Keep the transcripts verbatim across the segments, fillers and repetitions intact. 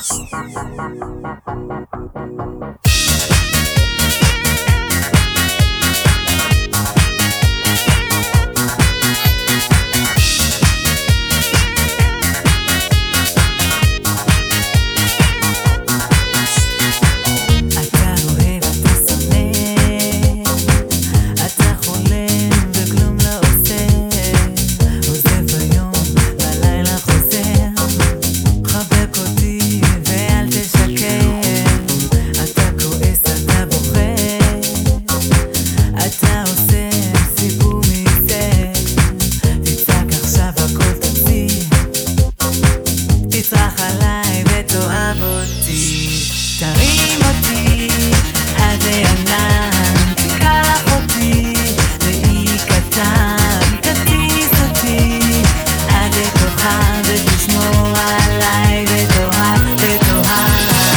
תרים אותי עד לענן, תיקח אותי לאי קטן, תטיס אותי עד לכוכב ותשמור עליי ותאהב ותאהב.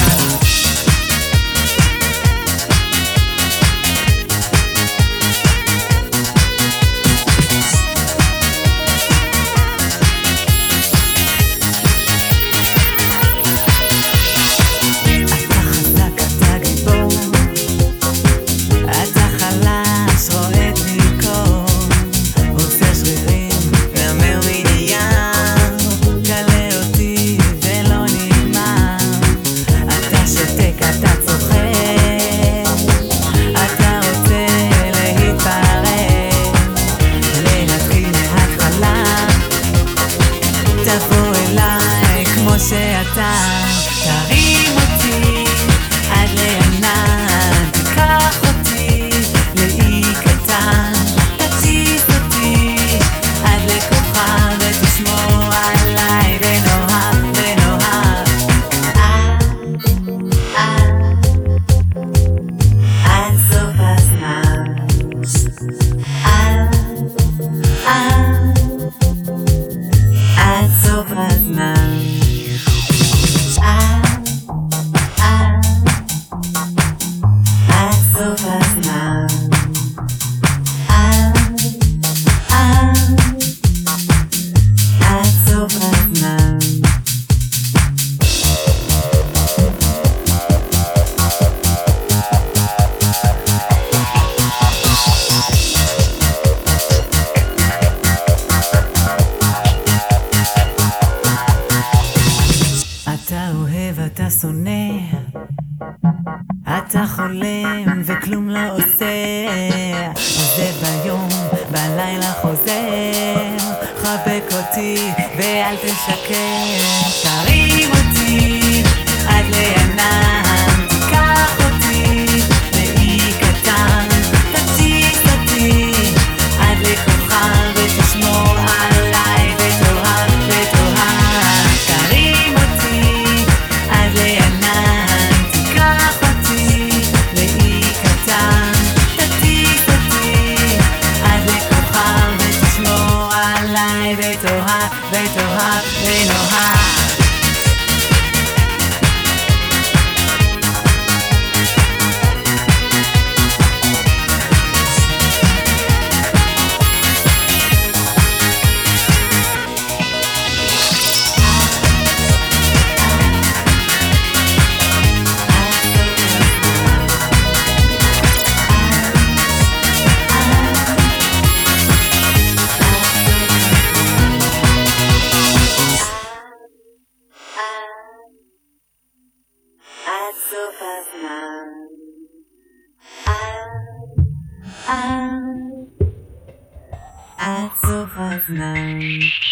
תבוא אליי כמו שאתה, תרים אותי עד לענן, תיקח אותי לאי קטן, תטיס אותי עד לכוכב ותשמור עליי ונאהב ונאהב. עד עד סוף הזמן, עד עד עד סוף הזמן, עד עד עד סוף הזמן, עד עד עד סוף הזמן. אתה אוהב, אתה שונא, אתה חולם וכלום לא עושה, עוזב ביום, בלילה חוזר, חבק אותי ואל תשקר, תרים אותי עד לענן, תיקח אותי לאי קטן, תטיס אותי עד לכוכב ותשמור עליי ותאהב ותאהב. תרים אותי עד לענן, תיקח אותי לאי קטן, תטיס אותי עד לכוכב ותשמור עליי ותאהב ותאהב ונאהב. עד סוף הזמן, עד עד עד סוף הזמן.